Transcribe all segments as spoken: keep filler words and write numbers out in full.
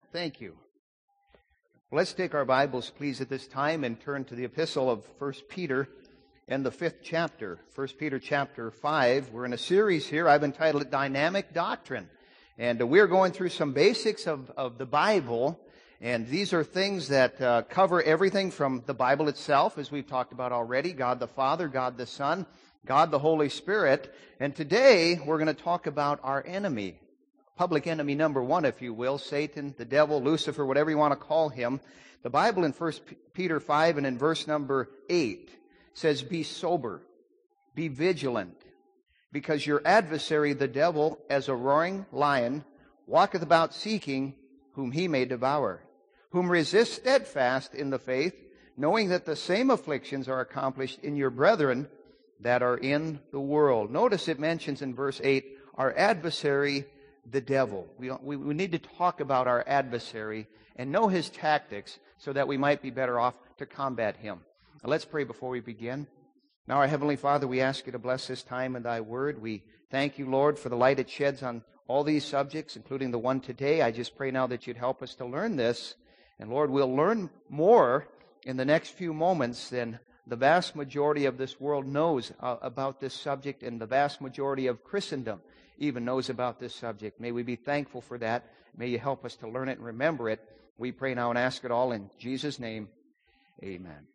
Thank you. Let's take our Bibles, please, at this time and turn to the epistle of First Peter and the fifth chapter. First Peter chapter five. We're in a series here. I've entitled it Dynamic Doctrine. And uh, we're going through some basics of, of the Bible. And these are things that uh, cover everything from the Bible itself, as we've talked about already. God the Father, God the Son, God the Holy Spirit. And today we're going to talk about our enemy. Public enemy number one, if you will, Satan, the devil, Lucifer, whatever you want to call him. The Bible in First Peter five and in verse number eight says, "Be sober, be vigilant, because your adversary, the devil, as a roaring lion, walketh about seeking whom he may devour, whom resist steadfast in the faith, knowing that the same afflictions are accomplished in your brethren that are in the world." Notice it mentions in verse eight, our adversary, the devil. We, we, we need to talk about our adversary and know his tactics so that we might be better off to combat him. Now, let's pray before we begin. Now, our Heavenly Father, we ask you to bless this time in thy word. We thank you, Lord, for the light it sheds on all these subjects, including the one today. I just pray now that you'd help us to learn this. And Lord, we'll learn more in the next few moments than the vast majority of this world knows uh, about this subject, and the vast majority of Christendom even knows about this subject. May we be thankful for that. May you help us to learn it and remember it. We pray now and ask it all in Jesus' name. Amen.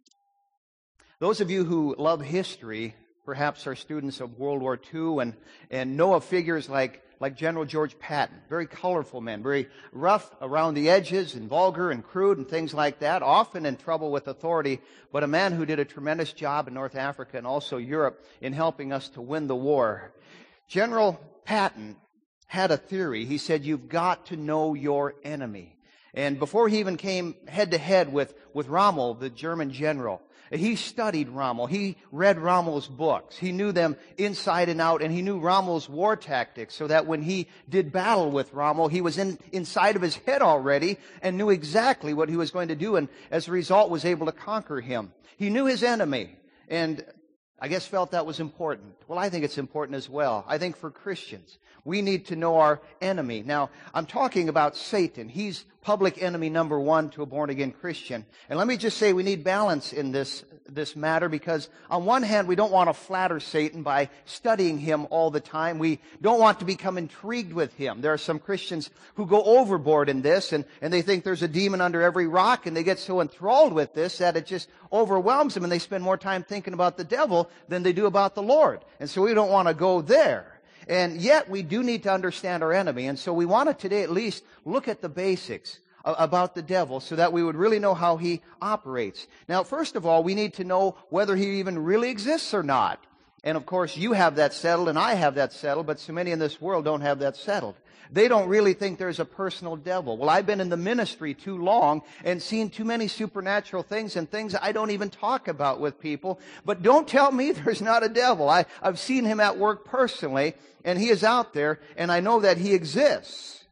Those of you who love history perhaps are students of World War Two and, and know of figures like, like General George Patton. Very colorful man, very rough around the edges and vulgar and crude and things like that, often in trouble with authority, but a man who did a tremendous job in North Africa and also Europe in helping us to win the war. General Patton had a theory. He said, you've got to know your enemy. And before he even came head-to-head with, with Rommel, the German general, he studied Rommel. He read Rommel's books. He knew them inside and out, and he knew Rommel's war tactics, so that when he did battle with Rommel, he was in, inside of his head already and knew exactly what he was going to do, and as a result was able to conquer him. He knew his enemy, and I guess felt that was important. Well, I think it's important as well. I think for Christians, we need to know our enemy. Now, I'm talking about Satan. He's public enemy number one to a born-again Christian. And let me just say we need balance in this, this matter, because on one hand, we don't want to flatter Satan by studying him all the time. We don't want to become intrigued with him. There are some Christians who go overboard in this, and, and they think there's a demon under every rock, and they get so enthralled with this that it just overwhelms them, and they spend more time thinking about the devil than they do about the Lord. And so we don't want to go there. And yet we do need to understand our enemy. And so we want to today at least look at the basics about the devil so that we would really know how he operates. Now, first of all, we need to know whether he even really exists or not. And of course, you have that settled and I have that settled, but so many in this world don't have that settled. They don't really think there's a personal devil. Well, I've been in the ministry too long and seen too many supernatural things and things I don't even talk about with people. But don't tell me there's not a devil. I, I've seen him at work personally, and he is out there, and I know that he exists.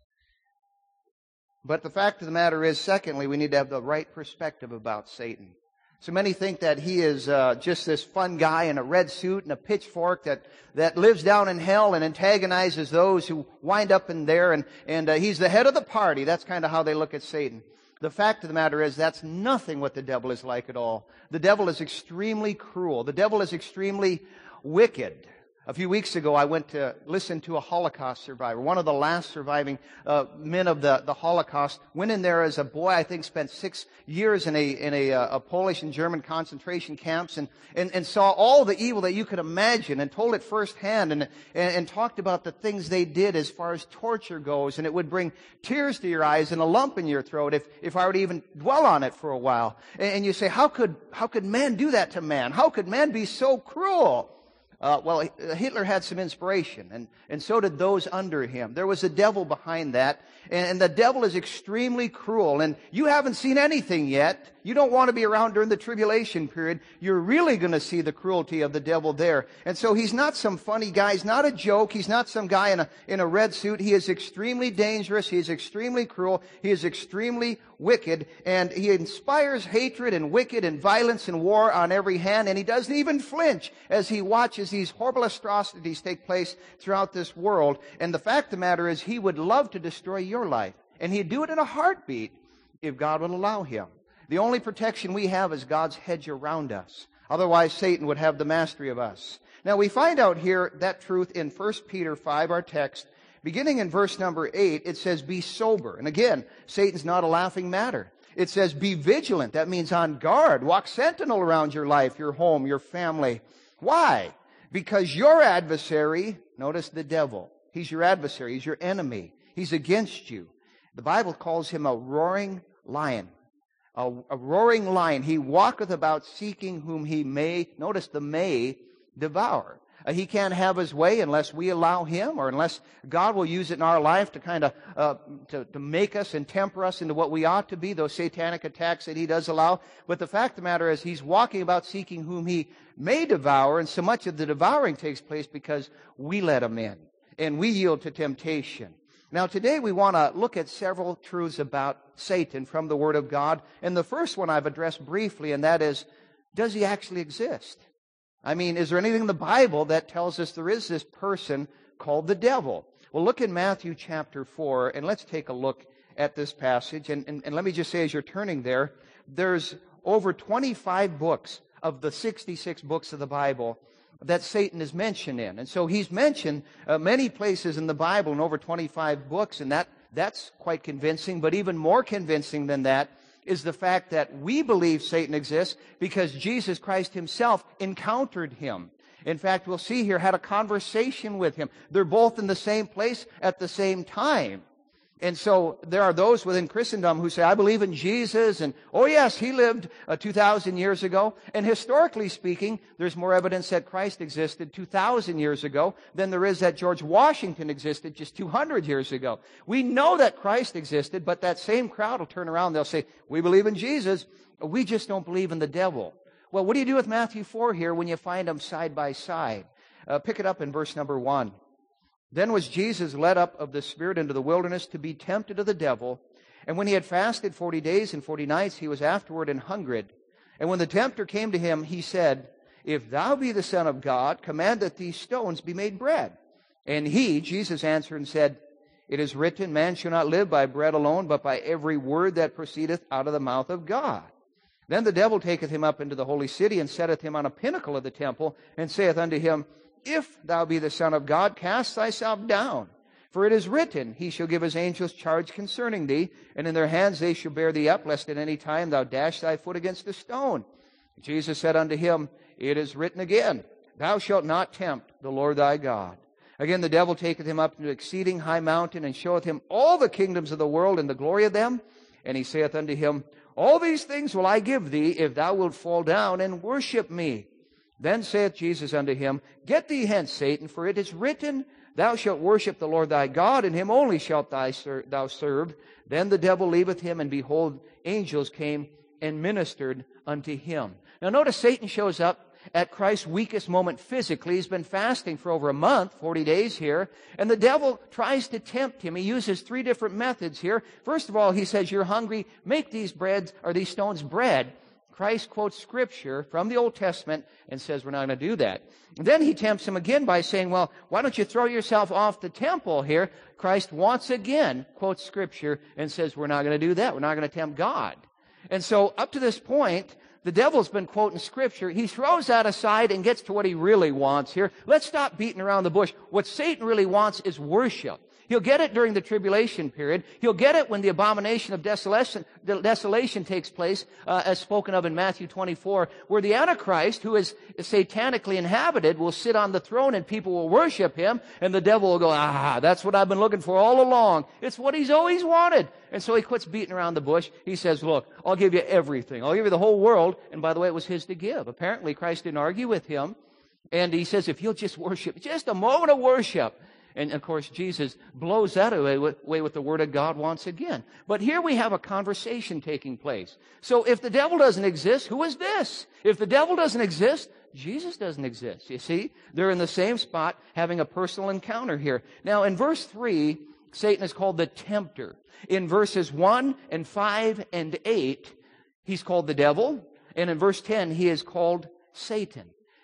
But the fact of the matter is, secondly, we need to have the right perspective about Satan. So many think that he is uh, just this fun guy in a red suit and a pitchfork that, that lives down in hell and antagonizes those who wind up in there, and, and uh, he's the head of the party. That's kind of how they look at Satan. The fact of the matter is that's nothing what the devil is like at all. The devil is extremely cruel. The devil is extremely wicked. A few weeks ago, I went to listen to a Holocaust survivor. One of the last surviving uh, men of the, the Holocaust went in there as a boy. I think spent six years in a in a, uh, a Polish and German concentration camps, and, and and saw all the evil that you could imagine, and told it firsthand, and, and and talked about the things they did as far as torture goes, and it would bring tears to your eyes and a lump in your throat if if I were to even dwell on it for a while. And, and you say, how could how could man do that to man? How could man be so cruel? Uh, well, Hitler had some inspiration, and, and so did those under him. There was a devil behind that, and, and the devil is extremely cruel, and you haven't seen anything yet. You don't want to be around during the tribulation period. You're really going to see the cruelty of the devil there. And so he's not some funny guy. He's not a joke. He's not some guy in a, in a red suit. He is extremely dangerous. He is extremely cruel. He is extremely wicked, and he inspires hatred and wicked and violence and war on every hand, and he doesn't even flinch as he watches these horrible atrocities take place throughout this world. And the fact of the matter is, he would love to destroy your life And he'd do it in a heartbeat if God would allow him. The only protection we have is God's hedge around us. Otherwise, Satan would have the mastery of us. Now, we find out here that truth in First Peter five, our text. Beginning in verse number eight, it says, be sober. And again, Satan's not a laughing matter. It says, be vigilant. That means on guard. Walk sentinel around your life, your home, your family. Why? Because your adversary, notice the devil. He's your adversary. He's your enemy. He's against you. The Bible calls him a roaring lion. A, a roaring lion. He walketh about seeking whom he may, notice the may, devour. Uh, he can't have his way unless we allow him, or unless God will use it in our life to kind of uh, to, to make us and temper us into what we ought to be, those satanic attacks that he does allow. But the fact of the matter is, he's walking about seeking whom he may devour, and so much of the devouring takes place because we let him in, and we yield to temptation. Now, today we want to look at several truths about Satan from the Word of God. And the first one I've addressed briefly, and that is, does he actually exist? I mean, is there anything in the Bible that tells us there is this person called the devil? Well, look in Matthew chapter four, and let's take a look at this passage. And, and, and let me just say, as you're turning there, there's over twenty-five books of the sixty-six books of the Bible that Satan is mentioned in. And so he's mentioned uh, many places in the Bible in over twenty-five books, and that that's quite convincing. But even more convincing than that is the fact that we believe Satan exists because Jesus Christ himself encountered him. In fact, we'll see here, had a conversation with him. They're both in the same place at the same time. And so there are those within Christendom who say, I believe in Jesus, and oh yes, he lived uh, two thousand years ago. And historically speaking, there's more evidence that Christ existed two thousand years ago than there is that George Washington existed just two hundred years ago. We know that Christ existed, but that same crowd will turn around and they'll say, we believe in Jesus, we just don't believe in the devil. Well, what do you do with Matthew four here when you find them side by side? Uh, pick it up in verse number one. Then was Jesus led up of the Spirit into the wilderness to be tempted of the devil. And when he had fasted forty days and forty nights, he was afterward an hungered. And when the tempter came to him, he said, if thou be the Son of God, command that these stones be made bread. And he, Jesus, answered and said, it is written, man shall not live by bread alone, but by every word that proceedeth out of the mouth of God. Then the devil taketh him up into the holy city, and setteth him on a pinnacle of the temple, and saith unto him, if thou be the Son of God, cast thyself down. For it is written, he shall give his angels charge concerning thee, and in their hands they shall bear thee up, lest at any time thou dash thy foot against a stone. Jesus said unto him, it is written again, thou shalt not tempt the Lord thy God. Again the devil taketh him up to an exceeding high mountain, and showeth him all the kingdoms of the world and the glory of them. And he saith unto him, all these things will I give thee, if thou wilt fall down and worship me. Then saith Jesus unto him, get thee hence, Satan, for it is written, thou shalt worship the Lord thy God, and him only shalt thou serve. Then the devil leaveth him, and behold, angels came and ministered unto him. Now notice Satan shows up at Christ's weakest moment physically. He's been fasting for over a month, forty days here, and the devil tries to tempt him. He uses three different methods here. First of all, he says, you're hungry, make these breads or these stones bread. Christ quotes Scripture from the Old Testament and says we're not going to do that. And then he tempts him again by saying, well, why don't you throw yourself off the temple here? Christ once again quotes Scripture and says we're not going to do that. We're not going to tempt God. And so up to this point, the devil's been quoting Scripture. He throws that aside and gets to what he really wants here. Let's stop beating around the bush. What Satan really wants is worship. He'll get it during the tribulation period. He'll get it when the abomination of desolation, desolation takes place, uh, as spoken of in Matthew twenty-four, where the Antichrist, who is satanically inhabited, will sit on the throne and people will worship him, and the devil will go, ah, that's what I've been looking for all along. It's what he's always wanted. And so he quits beating around the bush. He says, look, I'll give you everything. I'll give you the whole world. And by the way, it was his to give. Apparently, Christ didn't argue with him. And he says, if you'll just worship, just a moment of worship. And, of course, Jesus blows that away with, away with the Word of God once again. But here we have a conversation taking place. So if the devil doesn't exist, who is this? If the devil doesn't exist, Jesus doesn't exist. You see? They're in the same spot having a personal encounter here. Now, in verse three, Satan is called the tempter. In verses one and five and eight, he's called the devil. And in verse ten, he is called Satan.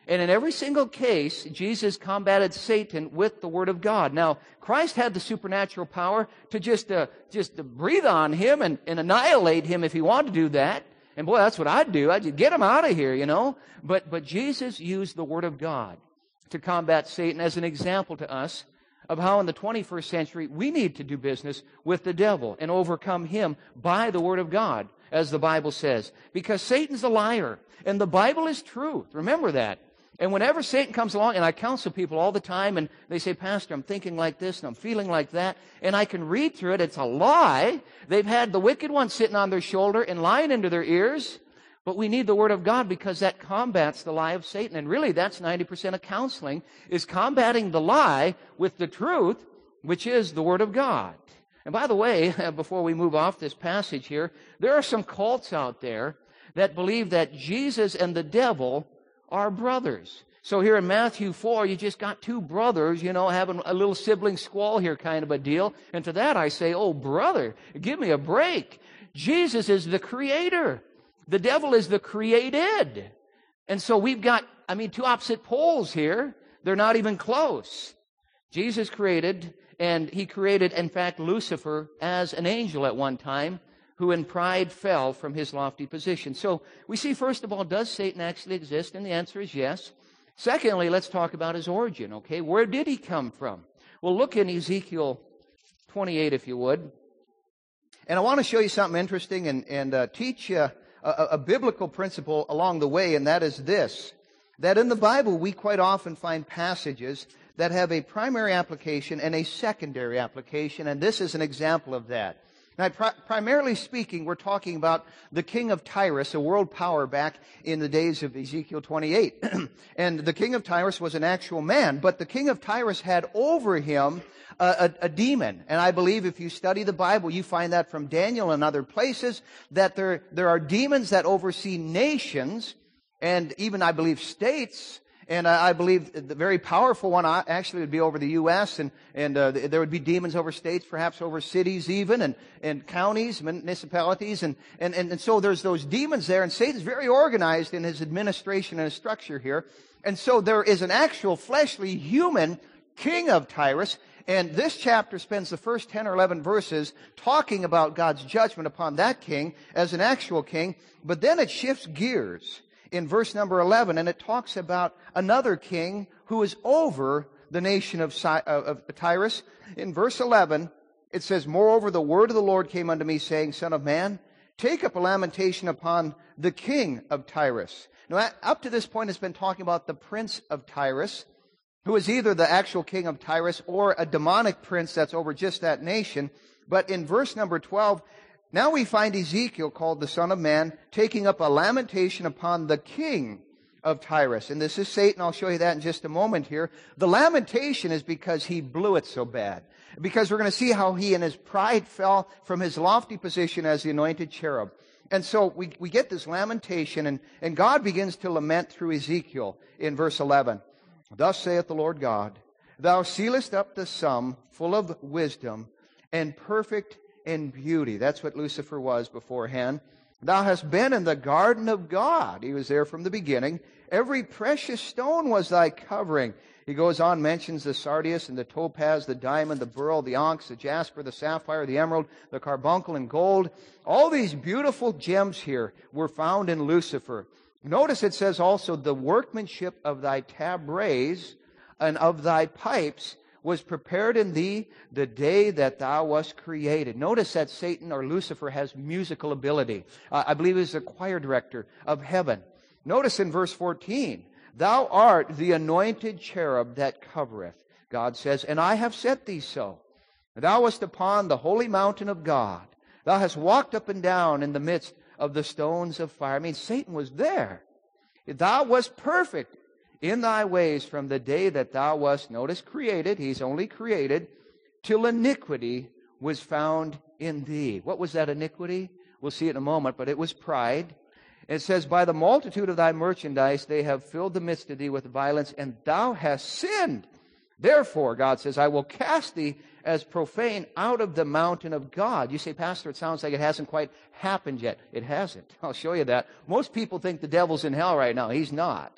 And in every single case, Jesus combated Satan with the Word of God. Now, Christ had the supernatural power to just uh, just to breathe on him and, and annihilate him if he wanted to do that. And boy, that's what I'd do. I'd just get him out of here, you know. But but Jesus used the Word of God to combat Satan as an example to us of how in the twenty-first century we need to do business with the devil and overcome him by the Word of God, as the Bible says. Because Satan's a liar, and the Bible is truth. Remember that. And whenever Satan comes along, and I counsel people all the time, and they say, Pastor, I'm thinking like this, and I'm feeling like that, and I can read through it, it's a lie. They've had the wicked one sitting on their shoulder and lying into their ears. But we need the Word of God because that combats the lie of Satan. And really, that's ninety percent of counseling, is combating the lie with the truth, which is the Word of God. And by the way, before we move off this passage here, there are some cults out there that believe that Jesus and the devil are brothers. So here in Matthew four, you just got two brothers, you know, having a little sibling squall here kind of a deal. And to that I say, oh, brother, give me a break. Jesus is the creator. The devil is the created. And so we've got, I mean, two opposite poles here. They're not even close. Jesus created, and he created, in fact, Lucifer as an angel at one time, who in pride fell from his lofty position. So we see, first of all, does Satan actually exist? And the answer is yes. Secondly, let's talk about his origin, okay? Where did he come from? Well, look in Ezekiel twenty-eight, if you would. And I want to show you something interesting and, and uh, teach you a, a biblical principle along the way, and that is this, that in the Bible we quite often find passages that have a primary application and a secondary application, and this is an example of that. Now, pri- primarily speaking, we're talking about the king of Tyrus, a world power back in the days of Ezekiel twenty-eight. And the king of Tyrus was an actual man, but the king of Tyrus had over him a, a, a demon. And I believe if you study the Bible, you find that from Daniel and other places, that there, there are demons that oversee nations, and even, I believe, states. And I believe the very powerful one actually would be over the U S and, and uh, there would be demons over states, perhaps over cities even, and, and counties, municipalities. And, and, and so there's those demons there, and Satan's very organized in his administration and his structure here. And so there is an actual fleshly human king of Tyrus. And this chapter spends the first ten or eleven verses talking about God's judgment upon that king as an actual king. But then it shifts gears in verse number eleven, and it talks about another king who is over the nation of, of Tyrus. In verse eleven, it says, Moreover, the word of the Lord came unto me, saying, Son of man, take up a lamentation upon the king of Tyrus. Now, up to this point, it's been talking about the prince of Tyrus, who is either the actual king of Tyrus or a demonic prince that's over just that nation. But in verse number twelve, now we find Ezekiel, called the Son of Man, taking up a lamentation upon the king of Tyrus. And this is Satan. I'll show you that in just a moment here. The lamentation is because he blew it so bad. Because we're going to see how he in his pride fell from his lofty position as the anointed cherub. And so we, we get this lamentation, and, and God begins to lament through Ezekiel in verse eleven. Thus saith the Lord God, Thou sealest up the sum full of wisdom and perfect in beauty. That's what Lucifer was beforehand. Thou hast been in the garden of God. He was there from the beginning. Every precious stone was thy covering. He goes on, mentions the sardius and the topaz, the diamond, the beryl, the onyx, the jasper, the sapphire, the emerald, the carbuncle, and gold. All these beautiful gems here were found in Lucifer. Notice it says also, the workmanship of thy tabrets and of thy pipes was prepared in thee the day that thou wast created. Notice that Satan, or Lucifer, has musical ability. Uh, I believe he's the choir director of heaven. Notice in verse fourteen, Thou art the anointed cherub that covereth. God says, And I have set thee so. Thou wast upon the holy mountain of God. Thou hast walked up and down in the midst of the stones of fire. I mean, Satan was there. Thou wast perfect in thy ways from the day that thou wast, notice, created. He's only created, till iniquity was found in thee. What was that iniquity? We'll see it in a moment, but it was pride. It says, By the multitude of thy merchandise they have filled the midst of thee with violence, and thou hast sinned. Therefore, God says, I will cast thee as profane out of the mountain of God. You say, Pastor, it sounds like it hasn't quite happened yet. It hasn't. I'll show you that. Most people think the devil's in hell right now. He's not.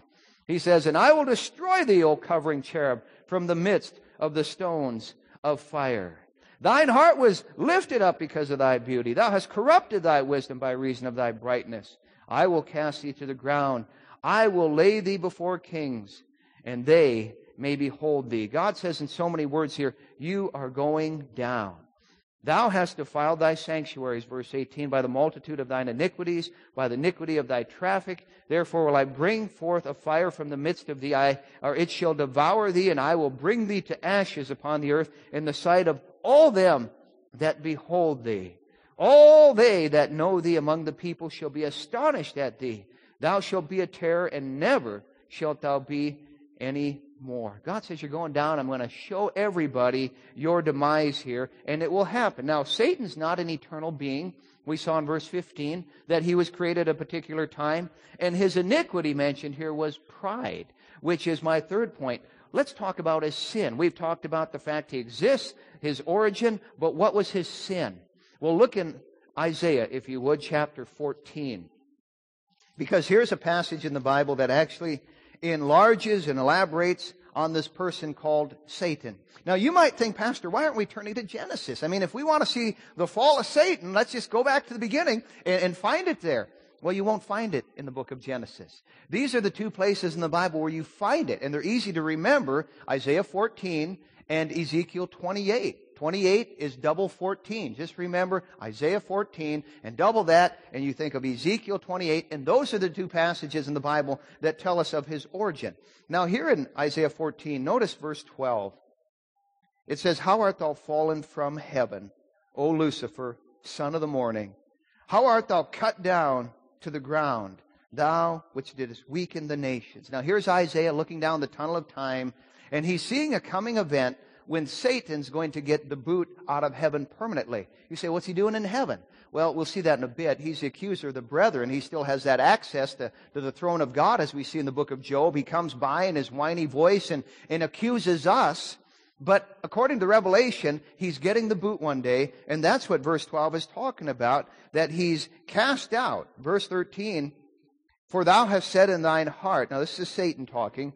He says, and I will destroy thee, O covering cherub, from the midst of the stones of fire. Thine heart was lifted up because of thy beauty. Thou hast corrupted thy wisdom by reason of thy brightness. I will cast thee to the ground. I will lay thee before kings, and they may behold thee. God says in so many words here, you are going down. Thou hast defiled thy sanctuaries, verse eighteen, by the multitude of thine iniquities, by the iniquity of thy traffic. Therefore will I bring forth a fire from the midst of thee, I, or it shall devour thee, and I will bring thee to ashes upon the earth in the sight of all them that behold thee. All they that know thee among the people shall be astonished at thee. Thou shalt be a terror, and never shalt thou be any more. God says you're going down. I'm going to show everybody your demise here, and it will happen. Now, Satan's not an eternal being. We saw in verse fifteen that he was created at a particular time, and his iniquity mentioned here was pride, which is my third point. Let's talk about his sin. We've talked about the fact he exists, his origin, but what was his sin? Well, look in Isaiah, if you would, chapter fourteen. Because here's a passage in the Bible that actually enlarges and elaborates on this person called Satan. Now, you might think, Pastor, why aren't we turning to Genesis? I mean, if we want to see the fall of Satan, let's just go back to the beginning and, and find it there. Well, you won't find it in the book of Genesis. These are the two places in the Bible where you find it, and they're easy to remember, Isaiah fourteen and Ezekiel twenty-eight. twenty-eight is double fourteen. Just remember Isaiah fourteen and double that, and you think of Ezekiel twenty-eight, and those are the two passages in the Bible that tell us of his origin. Now, here in Isaiah fourteen, notice verse twelve. It says, How art thou fallen from heaven, O Lucifer, son of the morning? How art thou cut down to the ground, thou which didst weaken the nations? Now, here's Isaiah looking down the tunnel of time, and he's seeing a coming event when Satan's going to get the boot out of heaven permanently. You say, what's he doing in heaven? Well, we'll see that in a bit. He's the accuser of the brethren. He still has that access to, to the throne of God, as we see in the book of Job. He comes by in his whiny voice and, and accuses us. But according to Revelation, he's getting the boot one day, and that's what verse twelve is talking about, that he's cast out. Verse thirteen, For thou hast said in thine heart, now this is Satan talking,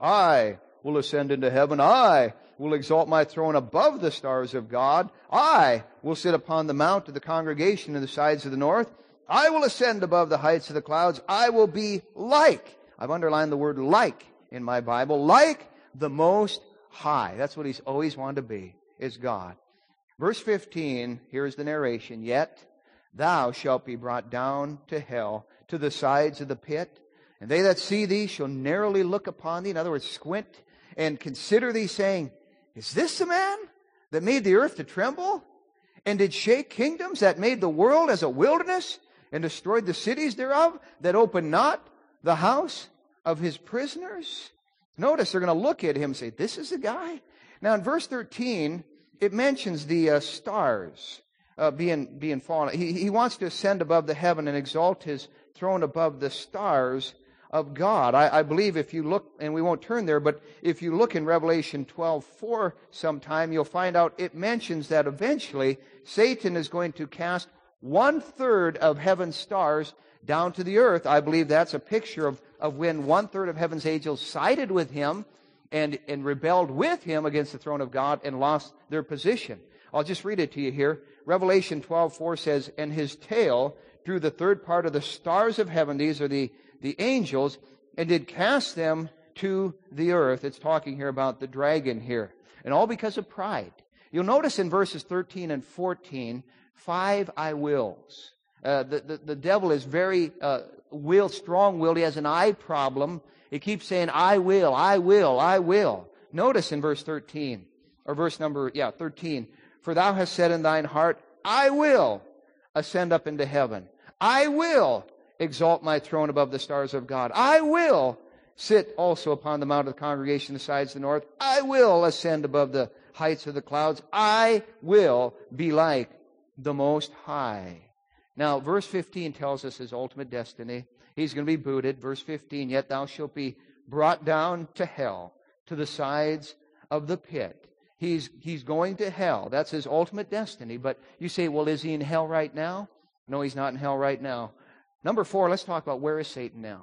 I will ascend into heaven, I will exalt my throne above the stars of God, I will sit upon the mount of the congregation in the sides of the north, I will ascend above the heights of the clouds, I will be like, I've underlined the word like in my Bible, like the Most High. That's what he's always wanted to be, is God. Verse fifteen, here's the narration. Yet thou shalt be brought down to hell, to the sides of the pit, and they that see thee shall narrowly look upon thee. In other words, squint and consider thee, saying, Is this the man that made the earth to tremble, and did shake kingdoms, that made the world as a wilderness, and destroyed the cities thereof, that opened not the house of his prisoners? Notice they're going to look at him and say, this is the guy? Now in verse thirteen, it mentions the uh, stars uh, being, being fallen. He, he wants to ascend above the heaven and exalt his throne above the stars of God. I, I believe if you look, and we won't turn there, but if you look in Revelation twelve four sometime, you'll find out it mentions that eventually Satan is going to cast one-third of heaven's stars down to the earth. I believe that's a picture of, of when one-third of heaven's angels sided with him and, and rebelled with him against the throne of God and lost their position. I'll just read it to you here. Revelation twelve four says, And his tail drew the third part of the stars of heaven, these are the, the angels, and did cast them to the earth. It's talking here about the dragon here. And all because of pride. You'll notice in verses thirteen and fourteen, five I wills. Uh, the, the, the devil is very uh, will, strong-willed. He has an I problem. He keeps saying, I will, I will, I will. Notice in verse thirteen, or verse number, yeah, thirteen, For thou hast said in thine heart, I will ascend up into heaven. I will exalt my throne above the stars of God. I will sit also upon the mount of the congregation, the sides of the north. I will ascend above the heights of the clouds. I will be like the Most High. Now, verse fifteen tells us his ultimate destiny. He's going to be booted. Verse fifteen, Yet thou shalt be brought down to hell, to the sides of the pit. He's, he's going to hell. That's his ultimate destiny. But you say, well, is he in hell right now? No, he's not in hell right now. Number four, let's talk about where is Satan now?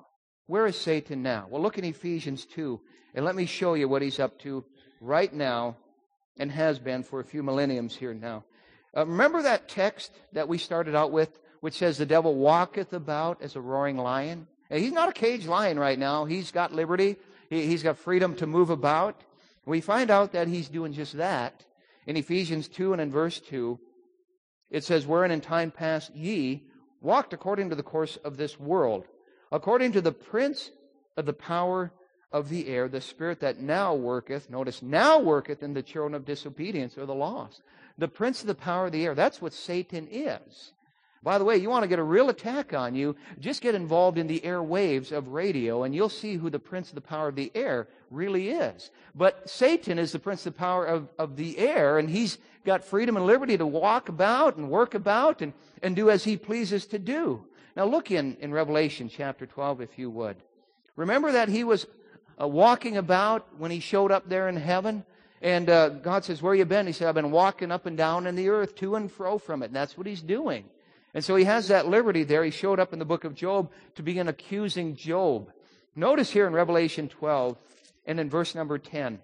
Where is Satan now? Well, look in Ephesians two, and let me show you what he's up to right now and has been for a few millenniums here now. Uh, remember that text that we started out with, which says the devil walketh about as a roaring lion? Now, he's not a caged lion right now. He's got liberty. He, he's got freedom to move about. We find out that he's doing just that. In Ephesians two and in verse two, it says, wherein in time past ye walked according to the course of this world, according to the prince of the power of the air, the spirit that now worketh, notice, now worketh in the children of disobedience or the lost. The prince of the power of the air, that's what Satan is. By the way, you want to get a real attack on you, just get involved in the air waves of radio, and you'll see who the prince of the power of the air really is. But Satan is the prince of the power of, of the air, and he's got freedom and liberty to walk about and work about and, and do as he pleases to do. Now look in, in Revelation chapter twelve, if you would. Remember that he was uh, walking about when he showed up there in heaven? And uh, God says, where you been? He said, I've been walking up and down in the earth, to and fro from it. And that's what he's doing. And so he has that liberty there. He showed up in the book of Job to begin accusing Job. Notice here in Revelation twelve and in verse number ten.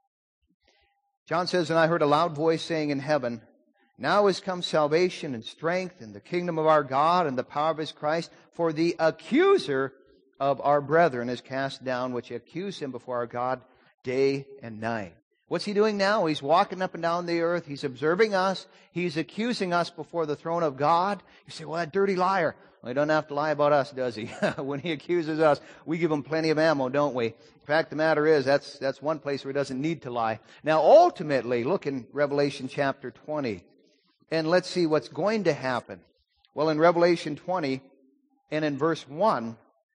John says, and I heard a loud voice saying in heaven, now is come salvation and strength and the kingdom of our God and the power of his Christ, for the accuser of our brethren is cast down, which accuse him before our God day and night. What's he doing now? He's walking up and down the earth. He's observing us. He's accusing us before the throne of God. You say, well, that dirty liar. Well, he doesn't have to lie about us, does he? When he accuses us, we give him plenty of ammo, don't we? In fact, the matter is, that's, that's one place where he doesn't need to lie. Now, ultimately, look in Revelation chapter twenty, and let's see what's going to happen. Well, in Revelation twenty, and in verse one,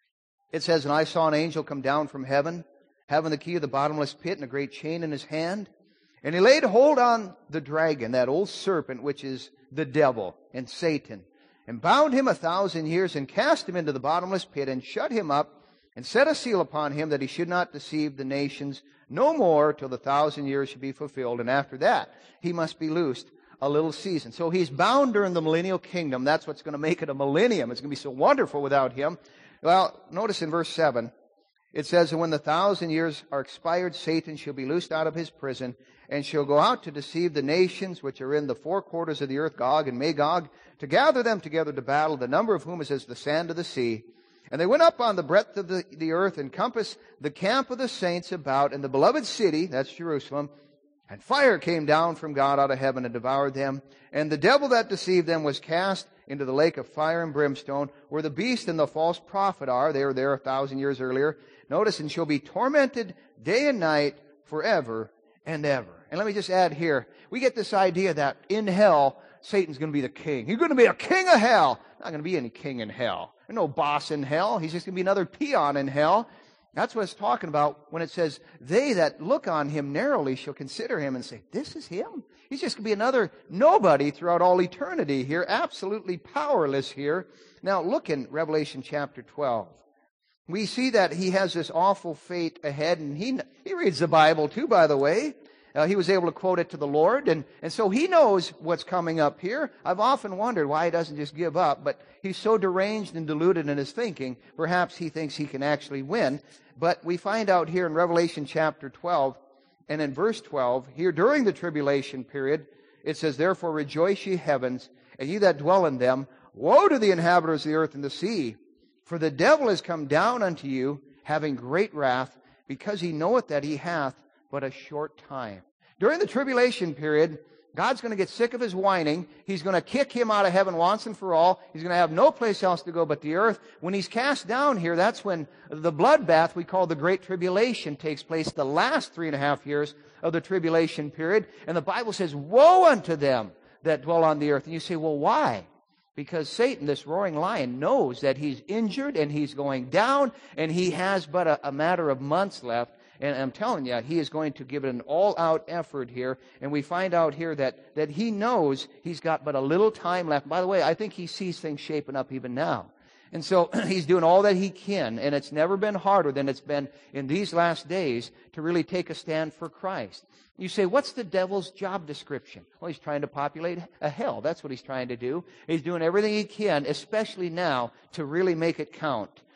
it says, and I saw an angel come down from heaven, having the key of the bottomless pit and a great chain in his hand. And he laid hold on the dragon, that old serpent, which is the devil and Satan, and bound him a thousand years, and cast him into the bottomless pit, and shut him up, and set a seal upon him, that he should not deceive the nations no more till the thousand years should be fulfilled. And after that, he must be loosed a little season. So he's bound during the millennial kingdom. That's what's going to make it a millennium. It's going to be so wonderful without him. Well, notice in verse seven, it says, and when the thousand years are expired, Satan shall be loosed out of his prison, and shall go out to deceive the nations which are in the four quarters of the earth, Gog and Magog, to gather them together to battle, the number of whom is as the sand of the sea. And they went up on the breadth of the, the earth, and compassed the camp of the saints about, and the beloved city, that's Jerusalem, and fire came down from God out of heaven and devoured them. And the devil that deceived them was cast into the lake of fire and brimstone, where the beast and the false prophet are. They were there a thousand years earlier. Notice, and shall be tormented day and night forever and ever. And let me just add here, we get this idea that in hell, Satan's going to be the king. He's going to be a king of hell. Not going to be any king in hell. There's no boss in hell. He's just going to be another peon in hell. That's what it's talking about when it says, they that look on him narrowly shall consider him and say, this is him? He's just going to be another nobody throughout all eternity here, absolutely powerless here. Now look in Revelation chapter twelve. We see that he has this awful fate ahead, and he he reads the Bible too, by the way. Uh, he was able to quote it to the Lord, and, and so he knows what's coming up here. I've often wondered why he doesn't just give up, but he's so deranged and deluded in his thinking, perhaps he thinks he can actually win. But we find out here in Revelation chapter twelve, and in verse twelve, here during the tribulation period, it says, therefore rejoice ye heavens, and ye that dwell in them. Woe to the inhabitants of the earth and the sea! For the devil is come down unto you, having great wrath, because he knoweth that he hath but a short time. During the tribulation period, God's going to get sick of his whining. He's going to kick him out of heaven once and for all. He's going to have no place else to go but the earth. When he's cast down here, that's when the bloodbath we call the Great Tribulation takes place, the last three and a half years of the tribulation period. And the Bible says, woe unto them that dwell on the earth. And you say, well, why? Because Satan, this roaring lion, knows that he's injured and he's going down, and he has but a, a matter of months left. And I'm telling you, he is going to give it an all-out effort here. And we find out here that, that he knows he's got but a little time left. By the way, I think he sees things shaping up even now. And so he's doing all that he can. And it's never been harder than it's been in these last days to really take a stand for Christ. You say, what's the devil's job description? Well, he's trying to populate a hell. That's what he's trying to do. He's doing everything he can, especially now, to really make it count.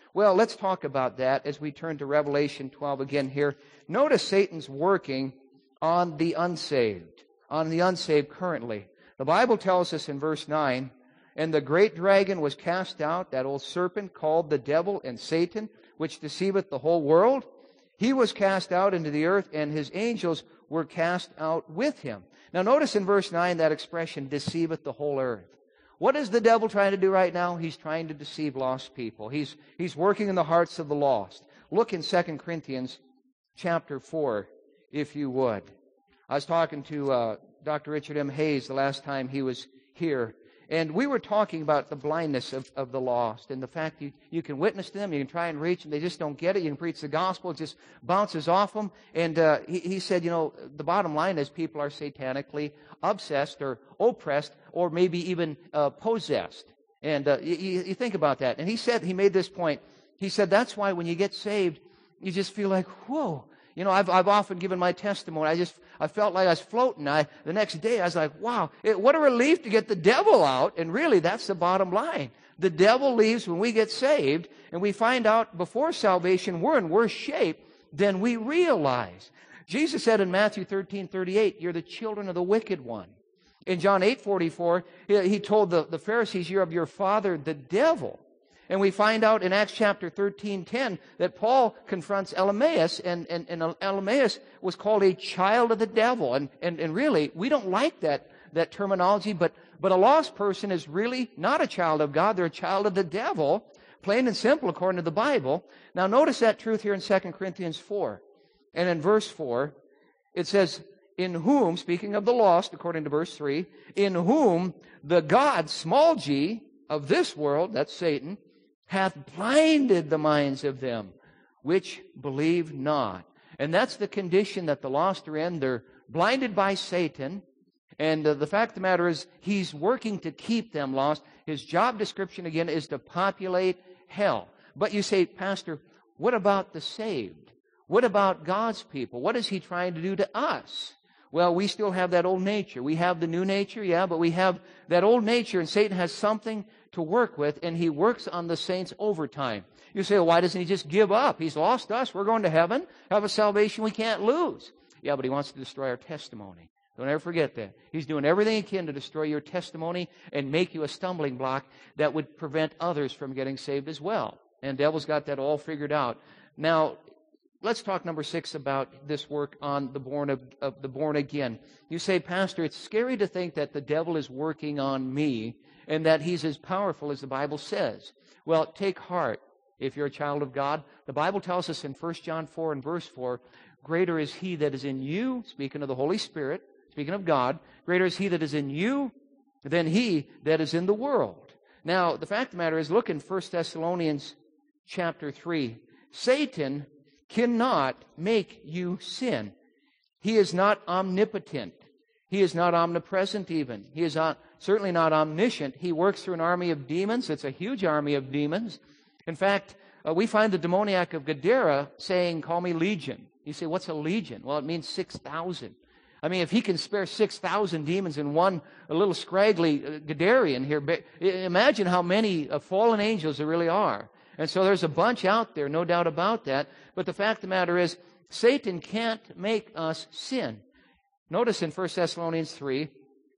Well, let's talk about that as we turn to Revelation twelve again here. Notice Satan's working on the unsaved, on the unsaved currently. The Bible tells us in verse nine, and the great dragon was cast out, that old serpent called the devil and Satan, which deceiveth the whole world. He was cast out into the earth, and his angels were cast out with him. Now notice in verse nine that expression, deceiveth the whole earth. What is the devil trying to do right now? He's trying to deceive lost people. He's, he's working in the hearts of the lost. Look in Second Corinthians chapter four, if you would. I was talking to uh, Doctor Richard M. Hayes the last time he was here, and we were talking about the blindness of, of the lost and the fact you, you can witness to them, you can try and reach them, they just don't get it. You can preach the gospel, it just bounces off them. And uh, he, he said, you know, the bottom line is people are satanically obsessed or oppressed or maybe even uh, possessed. And uh, you, you think about that. And he said, he made this point. He said, that's why when you get saved, you just feel like, whoa. You know, I've, I've often given my testimony. I just, I felt like I was floating. I, the next day, I was like, wow, it, what a relief to get the devil out. And really, that's the bottom line. The devil leaves when we get saved, and we find out before salvation we're in worse shape than we realize. Jesus said in Matthew thirteen thirty-eight, you're the children of the wicked one. In John eight forty-four, he, he told the, the Pharisees, you're of your father, the devil. And we find out in Acts chapter thirteen ten that Paul confronts Elymas, and, and, and Elymas was called a child of the devil. And, and, and really, we don't like that, that terminology, but, but a lost person is really not a child of God. They're a child of the devil, plain and simple according to the Bible. Now notice that truth here in Second Corinthians four. And in verse four, it says, in whom, speaking of the lost, according to verse three, in whom the God, small g, of this world, that's Satan, hath blinded the minds of them which believe not. And that's the condition that the lost are in. They're blinded by Satan. And uh, the fact of the matter is, he's working to keep them lost. His job description, again, is to populate hell. But you say, Pastor, what about the saved? What about God's people? What is he trying to do to us? Well, we still have that old nature. We have the new nature, yeah, but we have that old nature, and Satan has something to work with, and he works on the saints overtime. You say, well, why doesn't he just give up? He's lost us. We're going to heaven. Have a salvation we can't lose. Yeah, but he wants to destroy our testimony. Don't ever forget that. He's doing everything he can to destroy your testimony and make you a stumbling block that would prevent others from getting saved as well. And the devil's got that all figured out. Now, let's talk number six about this work on the born of, of the born again. You say, Pastor, it's scary to think that the devil is working on me and that he's as powerful as the Bible says. Well, take heart if you're a child of God. The Bible tells us in First John four and verse four, greater is he that is in you, speaking of the Holy Spirit, speaking of God, greater is he that is in you than he that is in the world. Now, the fact of the matter is, look in First Thessalonians chapter three. Satan cannot make you sin. He is not omnipotent. He is not omnipresent even. He is not, certainly not omniscient. He works through an army of demons. It's a huge army of demons. In fact, uh, we find the demoniac of Gadara saying, call me legion. You say, what's a legion? Well, it means six thousand. I mean, if he can spare six thousand demons in one a little scraggly uh, Gadarian here, imagine how many uh, fallen angels there really are. And so there's a bunch out there, no doubt about that. But the fact of the matter is, Satan can't make us sin. Notice in First Thessalonians three,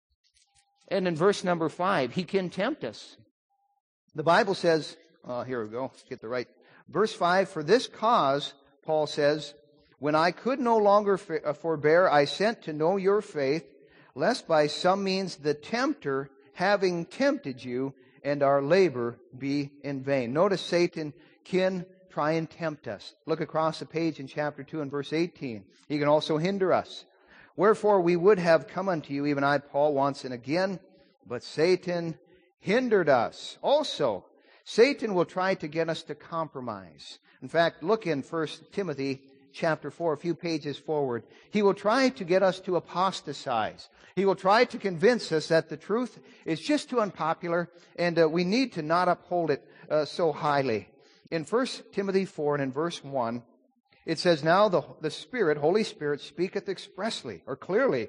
and in verse number five, he can tempt us. The Bible says, uh, here we go, let's get the right. Verse five, for this cause, Paul says, when I could no longer forbear, I sent to know your faith, lest by some means the tempter, having tempted you, and our labor be in vain. Notice Satan can try and tempt us. Look across the page in chapter two and verse eighteen. He can also hinder us. Wherefore we would have come unto you, even I, Paul, once and again, but Satan hindered us. Also, Satan will try to get us to compromise. In fact, look in First Timothy chapter four, a few pages forward. He will try to get us to apostatize. He will try to convince us that the truth is just too unpopular and uh, we need to not uphold it uh, so highly. In First Timothy four and in verse one, it says, now the, the Spirit, Holy Spirit, speaketh expressly or clearly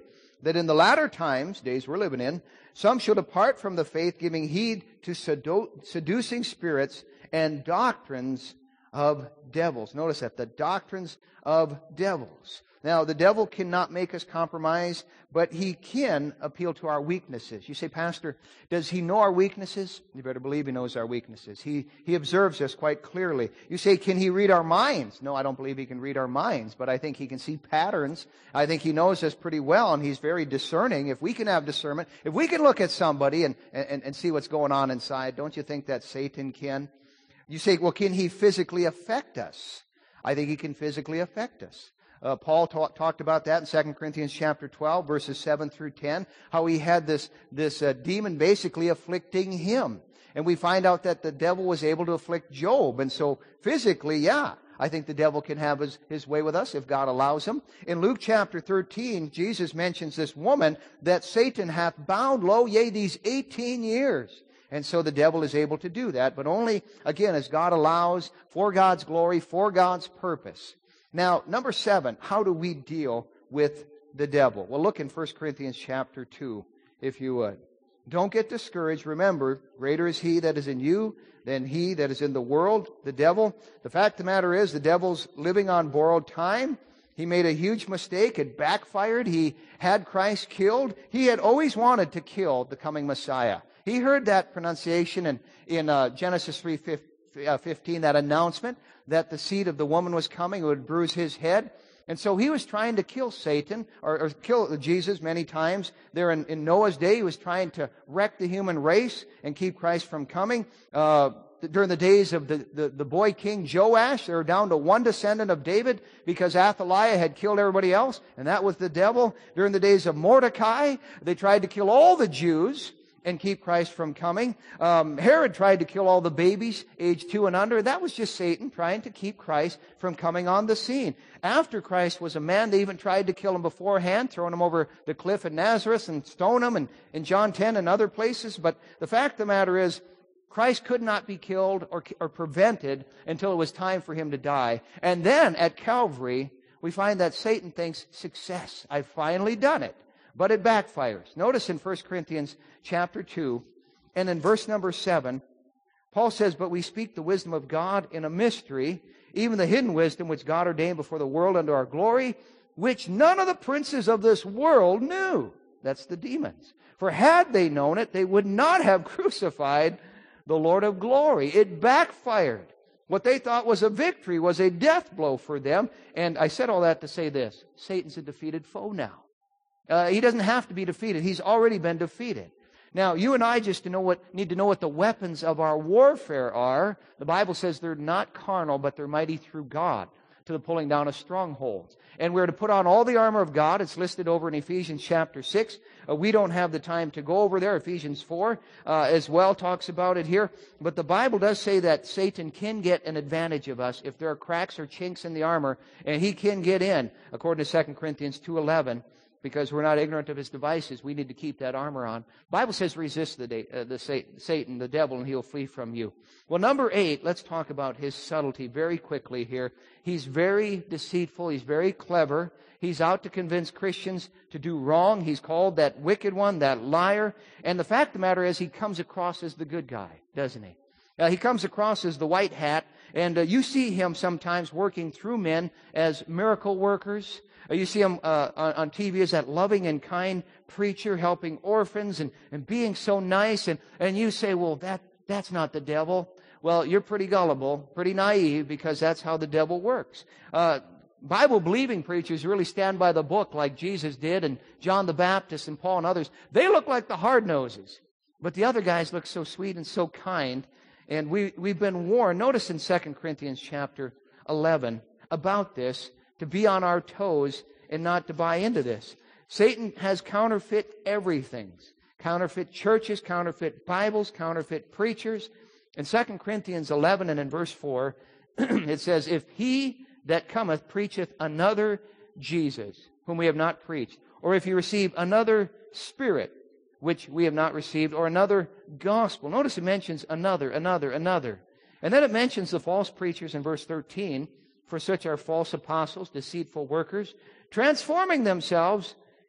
that in the latter times, days we're living in, some shall depart from the faith, giving heed to sedu- seducing spirits and doctrines of devils. Notice that, the doctrines of devils. Now, the devil cannot make us compromise, but he can appeal to our weaknesses. You say, Pastor, does he know our weaknesses? You better believe he knows our weaknesses. He, he observes us quite clearly. You say, can he read our minds? No, I don't believe he can read our minds, but I think he can see patterns. I think he knows us pretty well, and he's very discerning. If we can have discernment, if we can look at somebody and, and, and see what's going on inside, don't you think that Satan can? You say, well, can he physically affect us? I think he can physically affect us. Uh, Paul talk, talked about that in Second Corinthians chapter twelve, verses seven through ten, how he had this, this uh, demon basically afflicting him. And we find out that the devil was able to afflict Job. And so physically, yeah, I think the devil can have his, his way with us if God allows him. In Luke chapter thirteen, Jesus mentions this woman that Satan hath bound, lo, yea, these eighteen years. And so the devil is able to do that, but only, again, as God allows, for God's glory, for God's purpose. Now, number seven, how do we deal with the devil? Well, look in First Corinthians chapter two, if you would. Don't get discouraged. Remember, greater is he that is in you than he that is in the world, the devil. The fact of the matter is, the devil's living on borrowed time. He made a huge mistake. It backfired. He had Christ killed. He had always wanted to kill the coming Messiah. He heard that pronunciation in, in uh, Genesis three fifteen, that announcement that the seed of the woman was coming, who would bruise his head. And so he was trying to kill Satan, or, or kill Jesus many times. There in, in Noah's day, he was trying to wreck the human race and keep Christ from coming. Uh, during the days of the, the, the boy king Joash, they were down to one descendant of David because Athaliah had killed everybody else, and that was the devil. During the days of Mordecai, they tried to kill all the Jews and keep Christ from coming. Um, Herod tried to kill all the babies age two and under. That was just Satan trying to keep Christ from coming on the scene. After Christ was a man, they even tried to kill him beforehand, throwing him over the cliff at Nazareth and stone him, and in John ten and other places. But the fact of the matter is, Christ could not be killed or, or prevented until it was time for him to die. And then at Calvary, we find that Satan thinks, success, I've finally done it. But it backfires. Notice in First Corinthians chapter two, and in verse number seven, Paul says, but we speak the wisdom of God in a mystery, even the hidden wisdom which God ordained before the world unto our glory, which none of the princes of this world knew. That's the demons. For had they known it, they would not have crucified the Lord of glory. It backfired. What they thought was a victory was a death blow for them. And I said all that to say this: Satan's a defeated foe now. Uh, he doesn't have to be defeated. He's already been defeated. Now, you and I just to know what, need to know what the weapons of our warfare are. The Bible says they're not carnal, but they're mighty through God to the pulling down of strongholds. And we're to put on all the armor of God. It's listed over in Ephesians chapter six. Uh, we don't have the time to go over there. Ephesians four uh, as well talks about it here. But the Bible does say that Satan can get an advantage of us if there are cracks or chinks in the armor, and he can get in, according to Second Corinthians two eleven. Because we're not ignorant of his devices, we need to keep that armor on. The Bible says resist the, de- uh, the Satan, the devil, and he'll flee from you. Well, number eight, let's talk about his subtlety very quickly here. He's very deceitful. He's very clever. He's out to convince Christians to do wrong. He's called that wicked one, that liar. And the fact of the matter is, he comes across as the good guy, doesn't he? Uh, he comes across as the white hat. And uh, you see him sometimes working through men as miracle workers. Uh, you see him uh, on, on T V as that loving and kind preacher helping orphans and, and being so nice. And, and you say, well, that that's not the devil. Well, you're pretty gullible, pretty naive, because that's how the devil works. Uh, Bible-believing preachers really stand by the book like Jesus did, and John the Baptist and Paul and others. They look like the hard-noses. But the other guys look so sweet and so kind. And we, we've been warned, notice in Second Corinthians chapter eleven, about this, to be on our toes and not to buy into this. Satan has counterfeit everything. Counterfeit churches, counterfeit Bibles, counterfeit preachers. In Second Corinthians eleven and in verse four, it says, if he that cometh preacheth another Jesus, whom we have not preached, or if you receive another spirit, which we have not received, or another gospel. Notice it mentions another, another, another. And then it mentions the false preachers in verse thirteen. For such are false apostles, deceitful workers, transforming themselves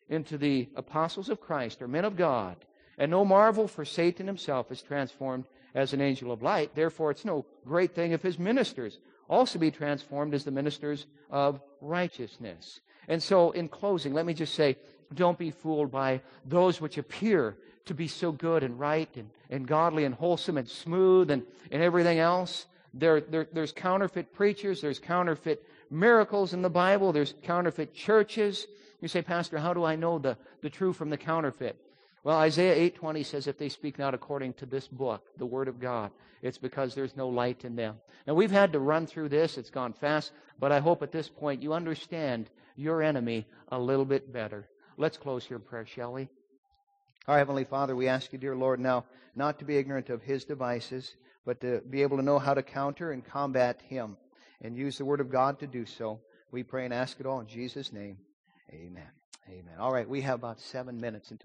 into the apostles of Christ or men of God. And no marvel, for Satan himself is transformed as an angel of light. Therefore, it's no great thing if his ministers also be transformed as the ministers of righteousness. And so, in closing, let me just say, don't be fooled by those which appear to be so good and right and, and godly and wholesome and smooth and, and everything else. There, there, there's counterfeit preachers. There's counterfeit miracles in the Bible. There's counterfeit churches. You say, Pastor, how do I know the, the true from the counterfeit? Well, Isaiah eight twenty says, if they speak not according to this book, the Word of God, it's because there's no light in them. Now, we've had to run through this. It's gone fast. But I hope at this point you understand your enemy a little bit better. Let's close here in prayer, shall we? Our Heavenly Father, we ask you, dear Lord, now not to be ignorant of his devices, but to be able to know how to counter and combat him and use the Word of God to do so. We pray and ask it all in Jesus' name. Amen. Amen. All right, we have about seven minutes until